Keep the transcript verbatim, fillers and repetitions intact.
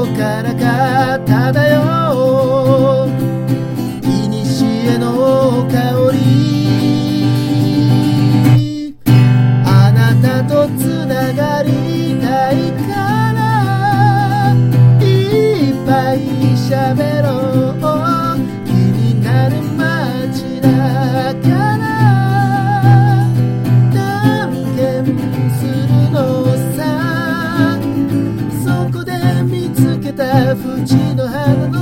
こからか漂う古の香り、あなたとつながりたいからいっぱい喋ろう、気になる街だから探検するのさ、そこで見つけた縁の花の